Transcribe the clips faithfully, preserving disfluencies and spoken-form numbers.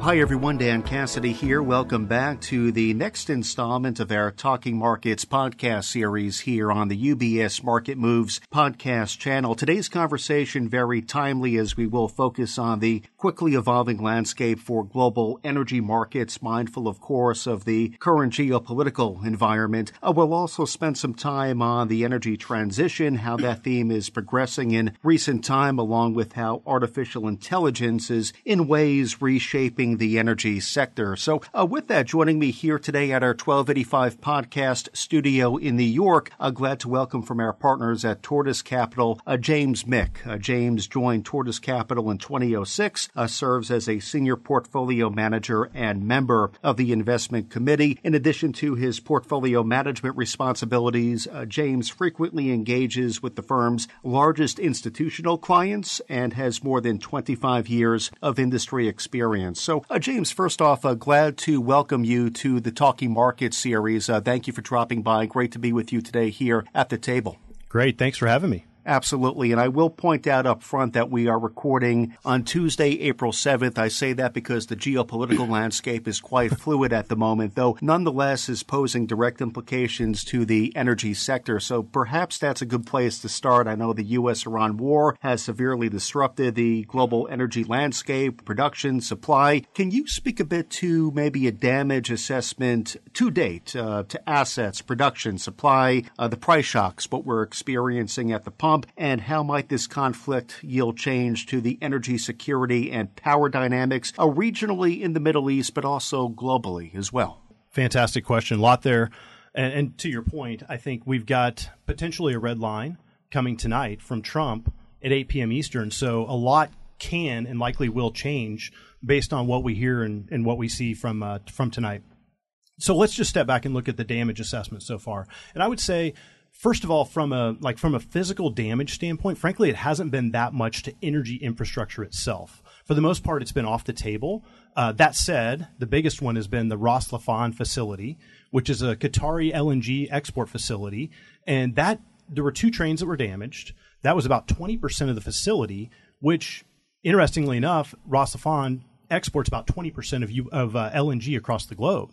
Hi everyone, Dan Cassidy here. Welcome back to the next installment of our Talking Markets podcast series here on the U B S Market Moves podcast channel. Today's conversation very timely as we will focus on the quickly evolving landscape for global energy markets, mindful of course of the current geopolitical environment. Uh, we'll also spend some time on the energy transition, how that theme is progressing in recent time, along with how artificial intelligence is in ways reshaping the energy sector. So uh, with that, joining me here today at our twelve eighty-five podcast studio in New York, uh, glad to welcome from our partners at Tortoise Capital, uh, James Mick. Uh, James joined Tortoise Capital in twenty oh six, uh, serves as a senior portfolio manager and member of the investment committee. In addition to his portfolio management responsibilities, uh, James frequently engages with the firm's largest institutional clients and has more than twenty-five years of industry experience. So, uh, James, first off, uh, glad to welcome you to the Talking Markets series. Uh, thank you for dropping by. Great to be with you today here at the table. Great. Thanks for having me. Absolutely. And I will point out up front that we are recording on Tuesday, April seventh. I say that because the geopolitical landscape is quite fluid at the moment, though nonetheless is posing direct implications to the energy sector. So perhaps that's a good place to start. I know the U S Iran war has severely disrupted the global energy landscape, production, supply. Can you speak a bit to maybe a damage assessment to date, uh, to assets, production, supply, uh, the price shocks, what we're experiencing at the pump? And how might this conflict yield change to the energy security and power dynamics uh, regionally in the Middle East, but also globally as well? Fantastic question. A lot there. And, and to your point, I think we've got potentially a red line coming tonight from Trump at eight p.m. Eastern. So a lot can and likely will change based on what we hear and, and what we see from uh, from tonight. So let's just step back and look at the damage assessment so far. And I would say, first of all, from a like from a physical damage standpoint, frankly, it hasn't been that much to energy infrastructure itself. For the most part, it's been off the table. Uh, that said, the biggest one has been the Ras Laffan facility, which is a Qatari L N G export facility. And that there were two trains that were damaged. That was about twenty percent of the facility, which, interestingly enough, Ras Laffan exports about twenty percent of, U, of uh, L N G across the globe.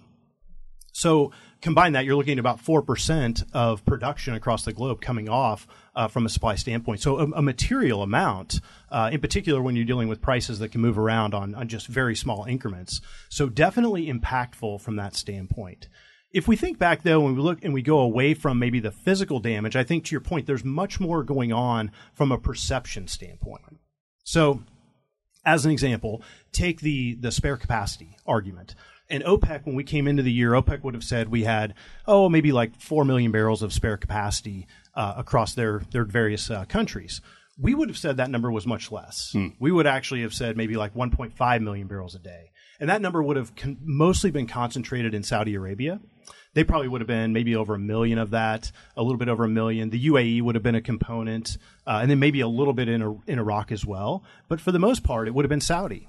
So combine that, you're looking at about four percent of production across the globe coming off uh, from a supply standpoint. So a, a material amount, uh, in particular when you're dealing with prices that can move around on, on just very small increments. So definitely impactful from that standpoint. If we think back, though, when we look and we go away from maybe the physical damage, I think to your point, there's much more going on from a perception standpoint. So as an example, take the, the spare capacity argument. And OPEC, when we came into the year, OPEC would have said we had, oh, maybe like four million barrels of spare capacity uh, across their, their various uh, countries. We would have said that number was much less. Hmm. We would actually have said maybe like one point five million barrels a day. And that number would have con- mostly been concentrated in Saudi Arabia. They probably would have been maybe over a million of that, a little bit over a million. The U A E would have been a component, uh, and then maybe a little bit in, in Iraq as well. But for the most part, it would have been Saudi.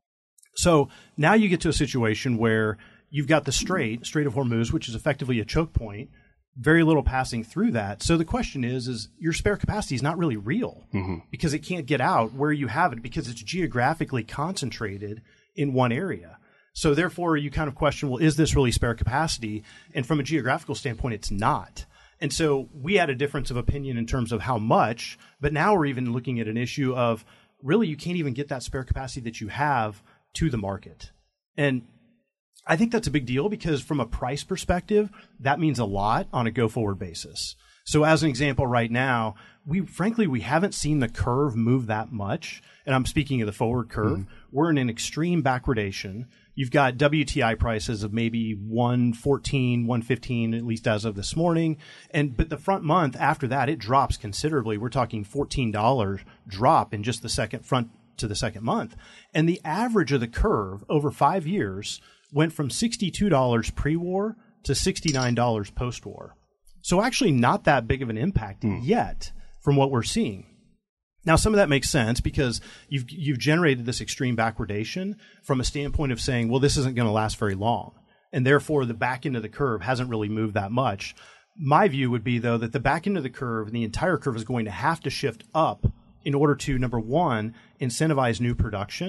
So now you get to a situation where you've got the Strait, Strait of Hormuz, which is effectively a choke point, very little passing through that. So the question is, is your spare capacity is not really real mm-hmm. because it can't get out where you have it because it's geographically concentrated in one area. So therefore, you kind of question, well, is this really spare capacity? And from a geographical standpoint, it's not. And so we had a difference of opinion in terms of how much, but now we're even looking at an issue of really you can't even get that spare capacity that you have to the market. And I think that's a big deal because from a price perspective, that means a lot on a go-forward basis. So as an example right now, we frankly, we haven't seen the curve move that much. And I'm speaking of the forward curve. Mm-hmm. We're in an extreme backwardation. You've got W T I prices of maybe one fourteen, one fifteen, at least as of this morning. And but the front month after that, it drops considerably. We're talking fourteen dollars drop in just the second front to the second month. And the average of the curve over five years went from sixty-two dollars pre-war to sixty-nine dollars post-war. So actually not that big of an impact mm. yet from what we're seeing. Now, some of that makes sense because you've you've generated this extreme backwardation from a standpoint of saying, well, this isn't going to last very long. And therefore, the back end of the curve hasn't really moved that much. My view would be, though, that the back end of the curve and the entire curve is going to have to shift up in order to, number one, incentivize new production,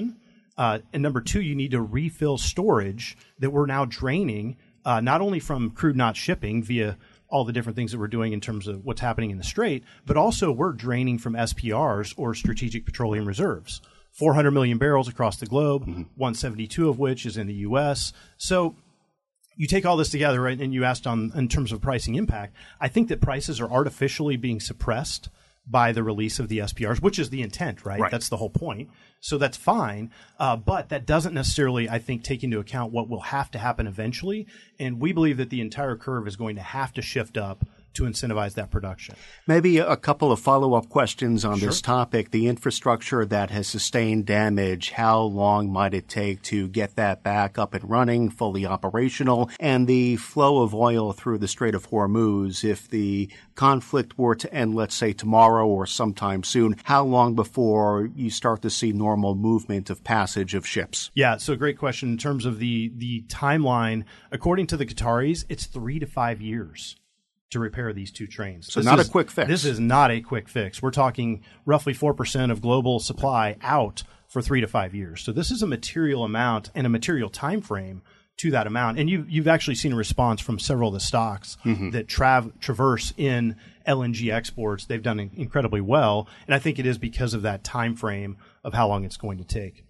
Uh, and number two, you need to refill storage that we're now draining, uh, not only from crude not shipping via all the different things that we're doing in terms of what's happening in the Strait, but also we're draining from S P Rs or strategic petroleum reserves. four hundred million barrels across the globe, mm-hmm. one hundred seventy-two of which is in the U S. So you take all this together, right, and you asked on in terms of pricing impact, I think that prices are artificially being suppressed by the release of the S P Rs, which is the intent, right? right. That's the whole point. So that's fine. Uh, but that doesn't necessarily, I think, take into account what will have to happen eventually. And we believe that the entire curve is going to have to shift up to incentivize that production. Maybe a couple of follow-up questions on Sure. this topic. The infrastructure that has sustained damage, how long might it take to get that back up and running, fully operational? And the flow of oil through the Strait of Hormuz, if the conflict were to end, let's say, tomorrow or sometime soon, how long before you start to see normal movement of passage of ships? Yeah, so great question. In terms of the the timeline, according to the Qataris, it's three to five years to repair these two trains. So this not is, a quick fix. This is not a quick fix. We're talking roughly four percent of global supply out for three to five years. So this is a material amount and a material time frame to that amount. And you, you've actually seen a response from several of the stocks mm-hmm. that trav- traverse in L N G exports. They've done incredibly well. And I think it is because of that time frame of how long it's going to take.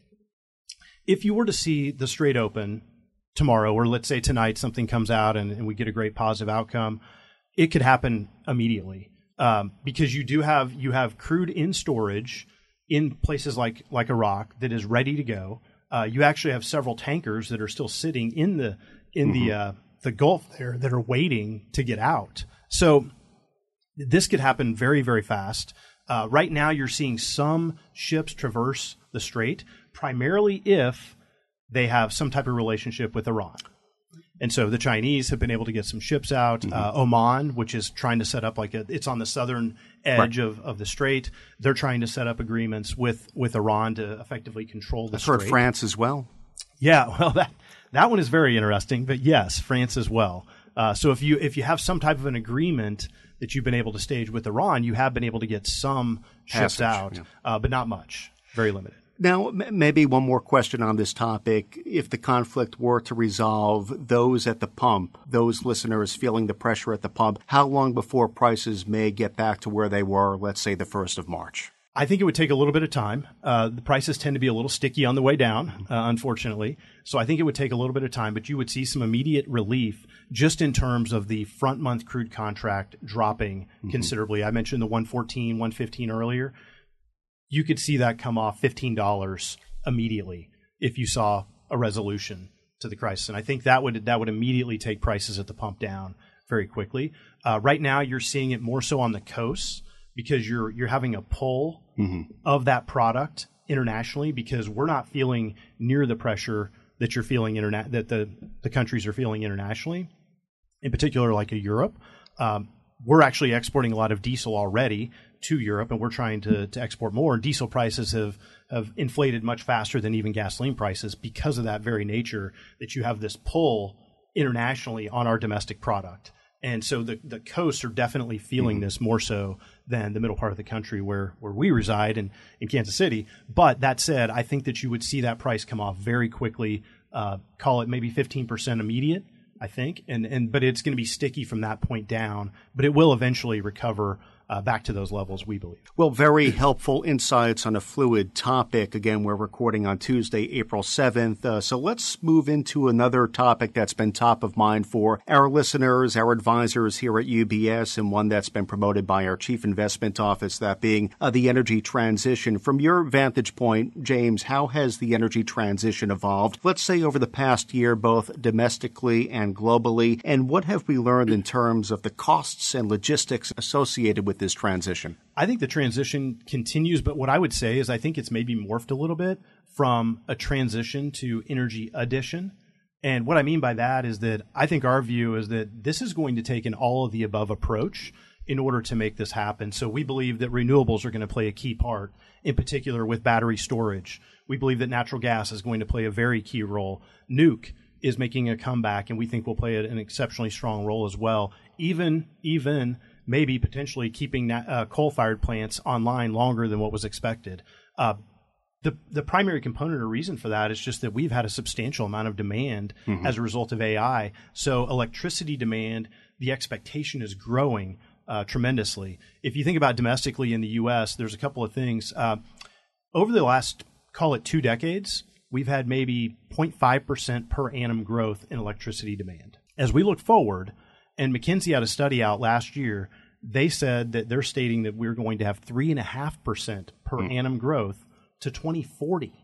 If you were to see the Strait open tomorrow, or let's say tonight something comes out and, and we get a great positive outcome, it could happen immediately um, because you do have you have crude in storage in places like like Iraq that is ready to go. Uh, you actually have several tankers that are still sitting in the in mm-hmm. the uh, the Gulf there that are waiting to get out. So this could happen very very fast. Uh, right now, you're seeing some ships traverse the Strait primarily if they have some type of relationship with Iran. And so the Chinese have been able to get some ships out. Mm-hmm. Uh, Oman, which is trying to set up like a, it's on the southern edge right. of, of the Strait. They're trying to set up agreements with, with Iran to effectively control the I've Strait. I've heard France as well. Yeah, well, that that one is very interesting. But yes, France as well. Uh, so if you if you have some type of an agreement that you've been able to stage with Iran, you have been able to get some ships Passage, out, yeah. uh, but not much. Very limited. Now, m- maybe one more question on this topic. If the conflict were to resolve, those at the pump, those listeners feeling the pressure at the pump, how long before prices may get back to where they were, let's say, the first of March? I think it would take a little bit of time. Uh, the prices tend to be a little sticky on the way down, uh, unfortunately. So I think it would take a little bit of time, but you would see some immediate relief just in terms of the front month crude contract dropping mm-hmm. considerably. I mentioned the one fourteen, one fifteen earlier. You could see that come off fifteen dollars immediately if you saw a resolution to the crisis. And I think that would that would immediately take prices at the pump down very quickly. Uh, right now, you're seeing it more so on the coasts because you're you're having a pull mm-hmm. of that product internationally because we're not feeling near the pressure that you're feeling interna- that the, the countries are feeling internationally, in particular like a Europe. Um, we're actually exporting a lot of diesel already to Europe, and we're trying to, to export more. And diesel prices have, have inflated much faster than even gasoline prices because of that very nature that you have this pull internationally on our domestic product. And so the, the coasts are definitely feeling mm-hmm. this more so than the middle part of the country where, where we reside in, in Kansas City. But that said, I think that you would see that price come off very quickly, uh, call it maybe fifteen percent immediate, I think. And, and but it's going to be sticky from that point down, but it will eventually recover Uh, back to those levels, we believe. Well, very helpful insights on a fluid topic. Again, we're recording on Tuesday, April seventh. Uh, so let's move into another topic that's been top of mind for our listeners, our advisors here at U B S, and one that's been promoted by our Chief Investment Office, that being uh, the energy transition. From your vantage point, James, how has the energy transition evolved, let's say over the past year, both domestically and globally? And what have we learned in terms of the costs and logistics associated with this transition? I think the transition continues, but what I would say is I think it's maybe morphed a little bit from a transition to energy addition. And what I mean by that is that I think our view is that this is going to take an all of the above approach in order to make this happen. So we believe that renewables are going to play a key part, in particular with battery storage. We believe that natural gas is going to play a very key role. Nuke is making a comeback, and we think will play an exceptionally strong role as well. Even, even maybe potentially keeping uh, coal-fired plants online longer than what was expected. Uh, The the primary component or reason for that is just that we've had a substantial amount of demand mm-hmm. as a result of A I. So electricity demand, the expectation is growing uh, tremendously. If you think about domestically in the U S, there's a couple of things. Uh, over the last, call it two decades, we've had maybe zero point five percent per annum growth in electricity demand. As we look forward, and McKinsey had a study out last year, they said that they're stating that we're going to have three point five percent per mm. annum growth to twenty forty.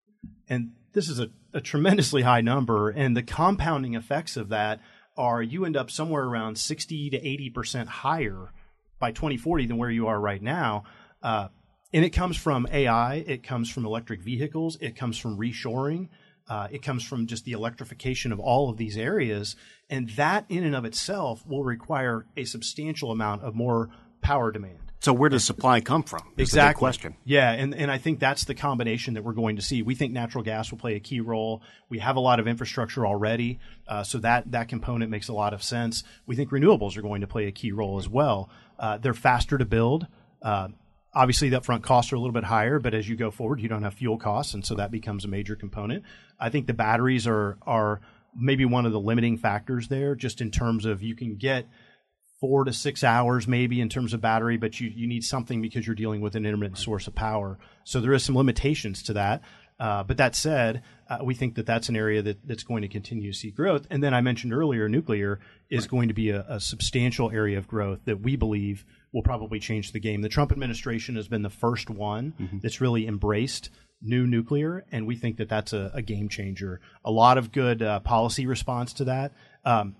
And this is a, a tremendously high number. And the compounding effects of that are you end up somewhere around sixty to eighty percent higher by twenty forty than where you are right now. Uh, and it comes from A I. It comes from electric vehicles. It comes from reshoring. Uh, it comes from just the electrification of all of these areas. And that in and of itself will require a substantial amount of more power demand. So where does supply come from? Is exactly. the big question. Yeah, and, and I think that's the combination that we're going to see. We think natural gas will play a key role. We have a lot of infrastructure already, uh, so that, that component makes a lot of sense. We think renewables are going to play a key role as well. Uh, they're faster to build. Uh, obviously, the upfront costs are a little bit higher, but as you go forward, you don't have fuel costs, and so that becomes a major component. I think the batteries are are maybe one of the limiting factors there, just in terms of you can get four to six hours maybe in terms of battery, but you, you need something because you're dealing with an intermittent source of power. So there is some limitations to that. Uh, but that said, uh, we think that that's an area that, that's going to continue to see growth. And then I mentioned earlier, nuclear is going to be a, a substantial area of growth that we believe will probably change the game. The Trump administration has been the first one mm-hmm. that's really embraced new nuclear, and we think that that's a, a game changer. A lot of good uh, policy response to that. Um,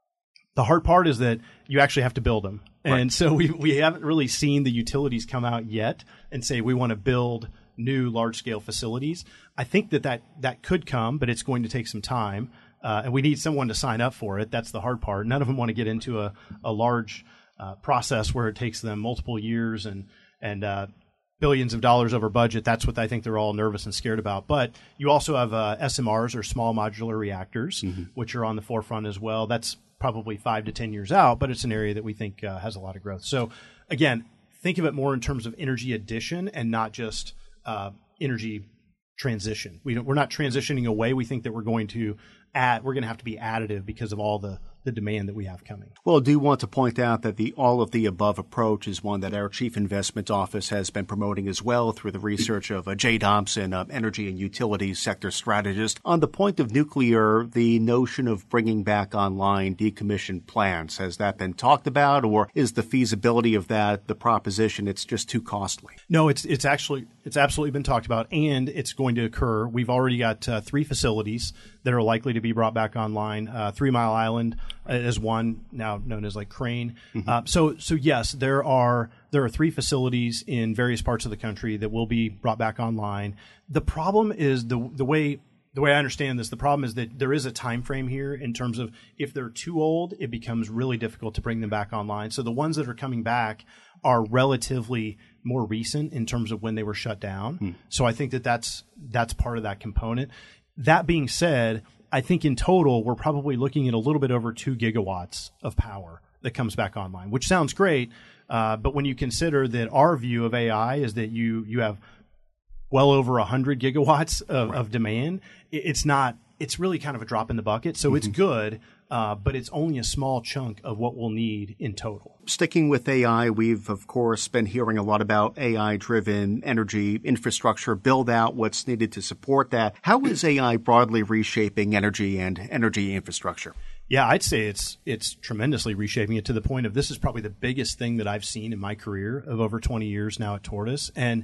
The hard part is that you actually have to build them. And right. so we, we haven't really seen the utilities come out yet and say we want to build new large-scale facilities. I think that, that that could come, but it's going to take some time. Uh, and we need someone to sign up for it. That's the hard part. None of them want to get into a, a large uh, process where it takes them multiple years and, and uh, billions of dollars over budget. That's what I think they're all nervous and scared about. But you also have uh, S M Rs, or small modular reactors, mm-hmm. which are on the forefront as well. That's probably five to ten years out, but it's an area that we think uh, has a lot of growth. So again, think of it more in terms of energy addition and not just uh, energy transition. We don't, we're not transitioning away. We think that we're going to add, we're going to have to be additive because of all the the demand that we have coming. Well, I do want to point out that the all of the above approach is one that our Chief Investment Office has been promoting as well through the research of uh, Jay Thompson, uh, energy and utilities sector strategist. On the point of nuclear, the notion of bringing back online decommissioned plants, has that been talked about, or is the feasibility of that the proposition it's just too costly? No, it's it's actually it's absolutely been talked about, and it's going to occur. We've already got uh, three facilities that are likely to be brought back online. Uh, Three Mile Island is one, now known as like Crane. Mm-hmm. Uh, so, so yes, there are there are three facilities in various parts of the country that will be brought back online. The problem is the the way the way I understand this. The problem is that there is a time frame here in terms of if they're too old, it becomes really difficult to bring them back online. So the ones that are coming back are relatively more recent in terms of when they were shut down. Mm. So I think that that's that's part of that component. That being said, I think in total, we're probably looking at a little bit over two gigawatts of power that comes back online, which sounds great. Uh, but when you consider that our view of A I is that you you have well over one hundred gigawatts of, right. of demand, it's not, it's really kind of a drop in the bucket. So mm-hmm. it's good, uh, but it's only a small chunk of what we'll need in total. Sticking with A I, we've, of course, been hearing a lot about A I-driven energy infrastructure, build out what's needed to support that. How is A I broadly reshaping energy and energy infrastructure? Yeah, I'd say it's it's tremendously reshaping it to the point of this is probably the biggest thing that I've seen in my career of over twenty years now at Tortoise. And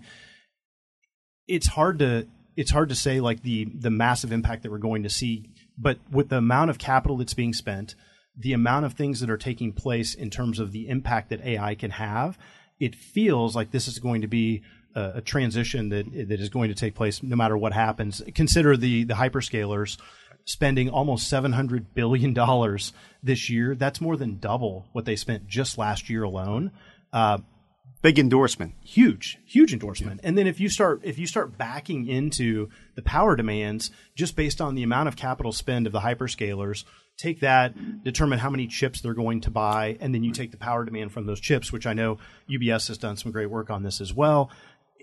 it's hard to it's hard to say like the the massive impact that we're going to see, but with the amount of capital that's being spent, the amount of things that are taking place in terms of the impact that A I can have, it feels like this is going to be a, a transition that that is going to take place no matter what happens. Consider the the hyperscalers spending almost seven hundred billion dollars this year. That's more than double what they spent just last year alone. Uh, Big endorsement. Huge, huge endorsement. Yeah. And then if you start if you start backing into the power demands just based on the amount of capital spend of the hyperscalers, take that, determine how many chips they're going to buy, and then you take the power demand from those chips, which I know U B S has done some great work on this as well.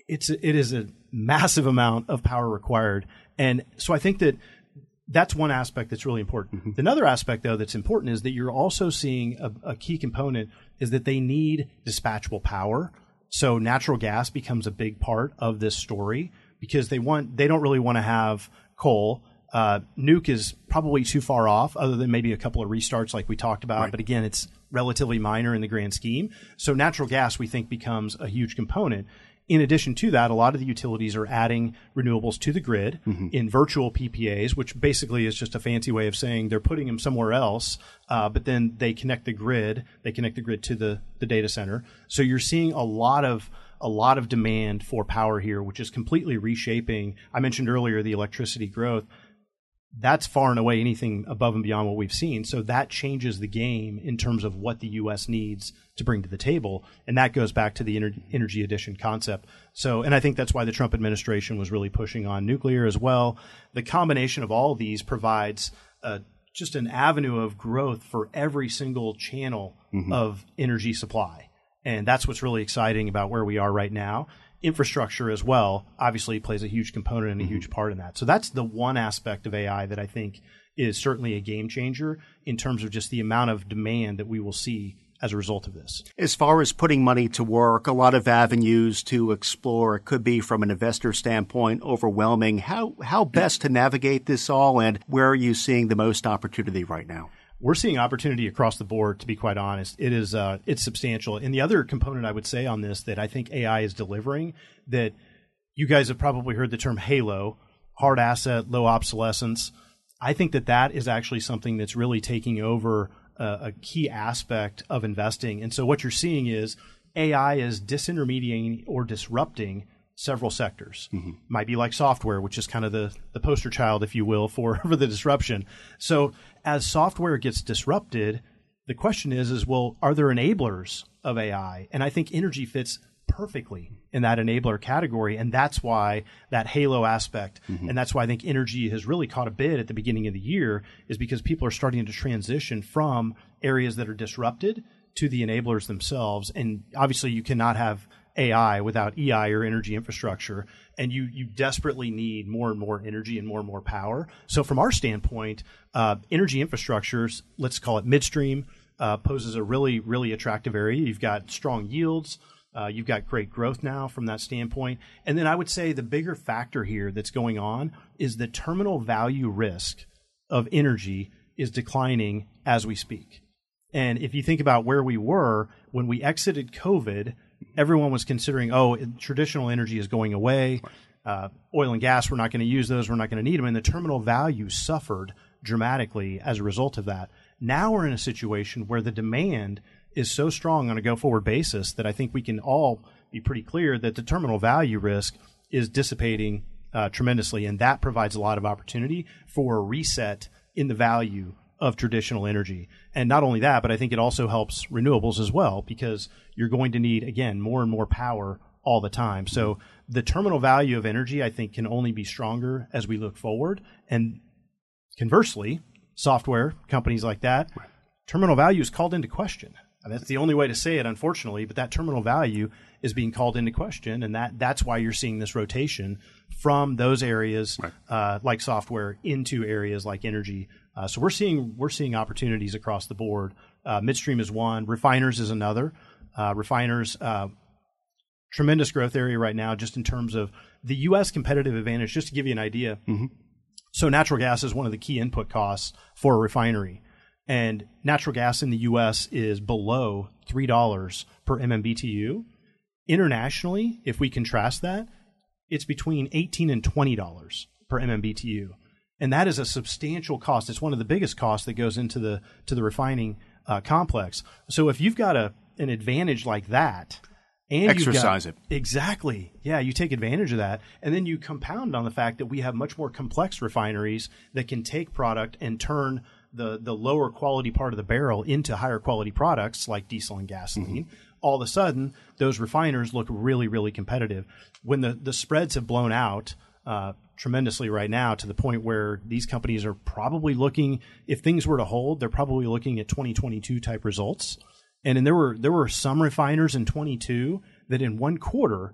it's it is a massive amount of power required. And so I think that that's one aspect that's really important. Mm-hmm. Another aspect, though, that's important is that you're also seeing a, a key component is that they need dispatchable power. So natural gas becomes a big part of this story because they want they don't really want to have coal. Uh, nuke is probably too far off, other than maybe a couple of restarts like we talked about. Right. But again, it's relatively minor in the grand scheme. So natural gas, we think, becomes a huge component. In addition to that, a lot of the utilities are adding renewables to the grid mm-hmm. in virtual P P As, which basically is just a fancy way of saying they're putting them somewhere else, uh, but then they connect the grid. They connect the grid to the, the data center. So you're seeing a lot of a lot of demand for power here, which is completely reshaping. I mentioned earlier the electricity growth. That's far and away anything above and beyond what we've seen. So that changes the game in terms of what the U S needs to bring to the table. And that goes back to the ener- energy addition concept. So, and I think that's why the Trump administration was really pushing on nuclear as well. The combination of all of these provides uh, just an avenue of growth for every single channel mm-hmm. of energy supply. And that's what's really exciting about where we are right now. Infrastructure as well obviously plays a huge component and a mm-hmm. huge part in that. So that's the one aspect of A I that I think is certainly a game changer in terms of just the amount of demand that we will see as a result of this. As far as putting money to work, a lot of avenues to explore. It could be, from an investor standpoint, overwhelming. How how best to navigate this all, and where are you seeing the most opportunity right now? We're seeing opportunity across the board, to be quite honest. It is uh, it's substantial. And the other component I would say on this that I think A I is delivering, that you guys have probably heard the term HALO, hard asset, low obsolescence. I think that that is actually something that's really taking over uh, a key aspect of investing. And so what you're seeing is A I is disintermediating or disrupting several sectors. Mm-hmm. Might be like software, which is kind of the, the poster child, if you will, for, for the disruption. So as software gets disrupted, the question is, is, well, are there enablers of A I? And I think energy fits perfectly in that enabler category. And that's why that halo aspect, mm-hmm. and that's why I think energy has really caught a bid at the beginning of the year, is because people are starting to transition from areas that are disrupted to the enablers themselves. And obviously you cannot have A I without E I, or energy infrastructure, and you you desperately need more and more energy and more and more power. So from our standpoint, uh, energy infrastructures, let's call it midstream, uh, poses a really, really attractive area. You've got strong yields. Uh, you've got great growth now from that standpoint. And then I would say the bigger factor here that's going on is the terminal value risk of energy is declining as we speak. And if you think about where we were when we exited COVID, everyone was considering, oh, traditional energy is going away. Uh, oil and gas, we're not going to use those. We're not going to need them. And the terminal value suffered dramatically as a result of that. Now we're in a situation where the demand is so strong on a go-forward basis that I think we can all be pretty clear that the terminal value risk is dissipating uh, tremendously. And that provides a lot of opportunity for a reset in the value of traditional energy. And not only that, but I think it also helps renewables as well, because you're going to need, again, more and more power all the time. So the terminal value of energy, I think, can only be stronger as we look forward. And conversely, software companies like that, terminal value is called into question. I mean, that's the only way to say it, unfortunately, but that terminal value is being called into question, and that that's why you're seeing this rotation from those areas right. uh, like software into areas like energy. Uh, so we're seeing we're seeing opportunities across the board. Uh, midstream is one, refiners is another. Uh, refiners, uh, tremendous growth area right now, just in terms of the U S competitive advantage. Just to give you an idea, mm-hmm. so natural gas is one of the key input costs for a refinery. And natural gas in the U S is below three dollars per M M B T U. Internationally, if we contrast that, it's between eighteen and twenty dollars per M M B T U. And that is a substantial cost. It's one of the biggest costs that goes into the to the refining uh, complex. So if you've got a an advantage like that, and exercise you've got, it. Exactly. Yeah, you take advantage of that. And then you compound on the fact that we have much more complex refineries that can take product and turn the the lower quality part of the barrel into higher quality products like diesel and gasoline. Mm-hmm. All of a sudden, those refiners look really, really competitive. When the, the spreads have blown out uh, tremendously right now, to the point where these companies are probably looking, if things were to hold, they're probably looking at twenty twenty-two type results. And, and there were there were some refiners in twenty-two that in one quarter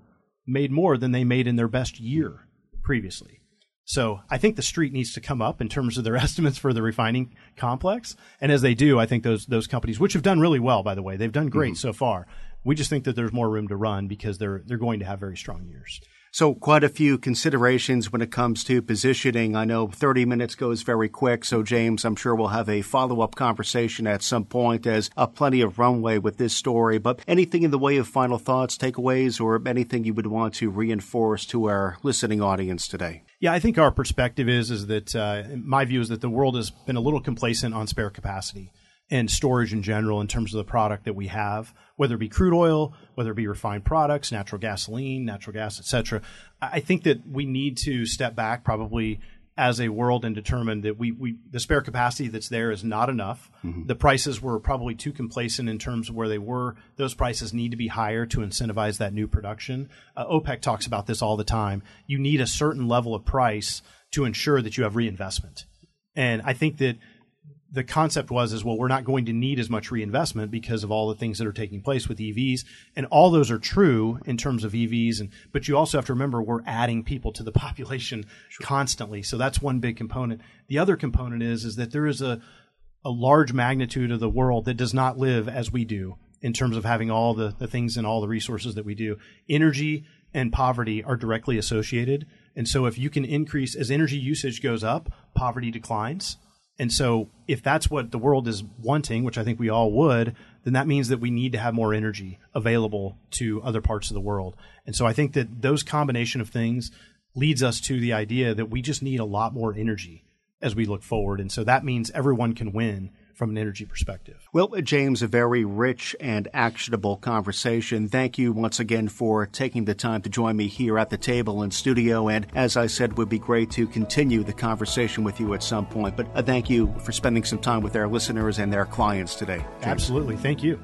made more than they made in their best year previously. So I think the street needs to come up in terms of their estimates for the refining complex. And as they do, I think those those companies, which have done really well, by the way, they've done great mm-hmm. so far. We just think that there's more room to run because they're they're going to have very strong years. So quite a few considerations when it comes to positioning. I know thirty minutes goes very quick. So, James, I'm sure we'll have a follow-up conversation at some point as uh, plenty of runway with this story. But anything in the way of final thoughts, takeaways, or anything you would want to reinforce to our listening audience today? Yeah, I think our perspective is, is that uh, my view is that the world has been a little complacent on spare capacity and storage in general in terms of the product that we have, whether it be crude oil, whether it be refined products, natural gasoline, natural gas, et cetera. I think that we need to step back probably as a world and determine that we, we the spare capacity that's there is not enough. Mm-hmm. The prices were probably too complacent in terms of where they were. Those prices need to be higher to incentivize that new production. Uh, OPEC talks about this all the time. You need a certain level of price to ensure that you have reinvestment. And I think that the concept was is, well, we're not going to need as much reinvestment because of all the things that are taking place with E Vs. And all those are true in terms of E Vs. And but you also have to remember we're adding people to the population sure. constantly. So that's one big component. The other component is, is that there is a, a large magnitude of the world that does not live as we do in terms of having all the, the things and all the resources that we do. Energy and poverty are directly associated. And so if you can increase, as energy usage goes up, poverty declines. And so if that's what the world is wanting, which I think we all would, then that means that we need to have more energy available to other parts of the world. And so I think that those combination of things leads us to the idea that we just need a lot more energy as we look forward. And so that means everyone can win from an energy perspective. Well, James, a very rich and actionable conversation. Thank you once again for taking the time to join me here at the table in studio. And as I said, it would be great to continue the conversation with you at some point. But uh, thank you for spending some time with our listeners and their clients today, James. Absolutely. Thank you.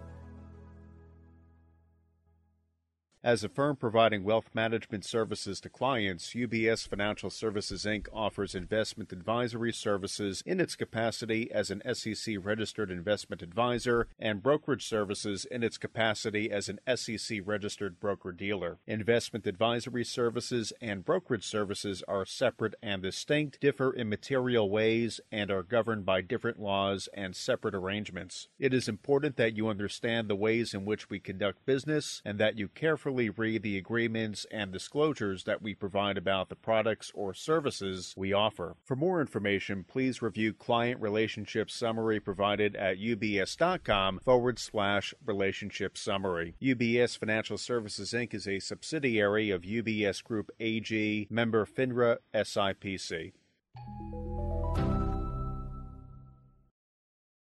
As a firm providing wealth management services to clients, U B S Financial Services, Incorporated offers investment advisory services in its capacity as an S E C-registered investment advisor and brokerage services in its capacity as an S E C-registered broker-dealer. Investment advisory services and brokerage services are separate and distinct, differ in material ways, and are governed by different laws and separate arrangements. It is important that you understand the ways in which we conduct business and that you carefully read the agreements and disclosures that we provide about the products or services we offer. For more information, please review Client Relationship Summary provided at ubs.com forward slash relationship summary. U B S Financial Services, Incorporated is a subsidiary of U B S Group A G, member FINRA S I P C.